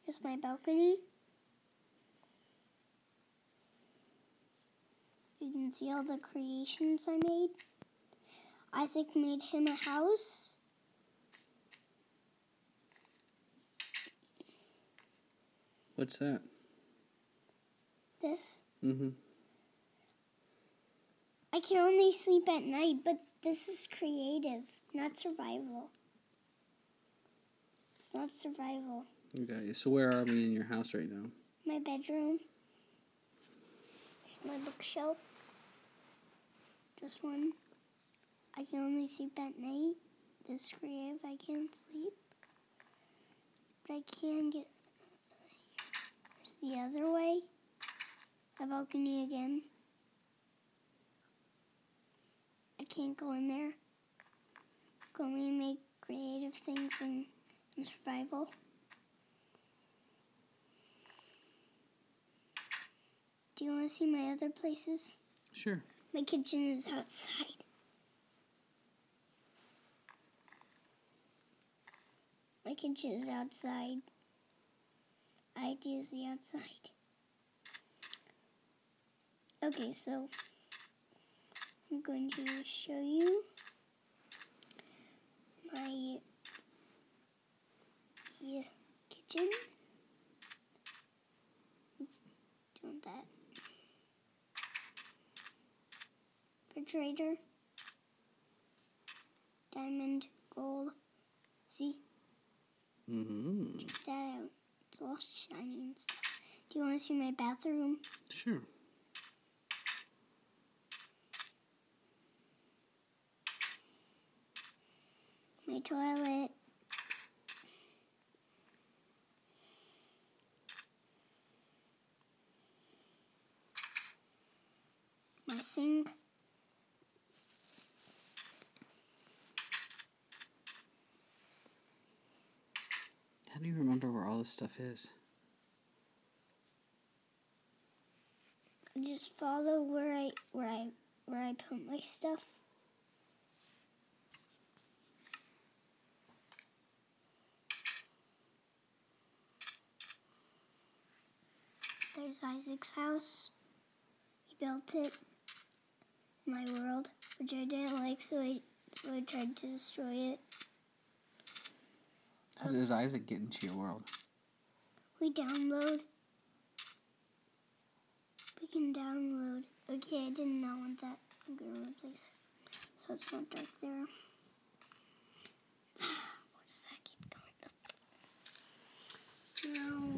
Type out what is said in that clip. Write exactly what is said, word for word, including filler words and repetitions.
Here's my balcony. You can see all the creations I made. Isaac made him a house. What's that? This. Mm-hmm. I can only sleep at night, but this is creative, not survival. It's not survival. Okay, so where are we in your house right now? My bedroom. My bookshelf. This one. I can only sleep at night. This is creative. I can't sleep. But I can get... Here's the other way. The balcony again. I can't go in there. I can only make creative things in, in survival. Do you want to see my other places? Sure. My kitchen is outside. My kitchen is outside. I do use the outside. Okay, so I'm going to show you my yeah, kitchen. Doing that. Refrigerator. Diamond, gold. See? Mm-hmm. Check that out. It's all shiny and stuff. Do you want to see my bathroom? Sure. My toilet. My sink. How do you remember where all this stuff is? I just follow where I where I where I put my stuff. There's Isaac's house. He built it. My world, which I didn't like, so I so I tried to destroy it. How does Isaac get into your world? We download. We can download. Okay, I did not want that. I'm gonna replace it so it's not dark there.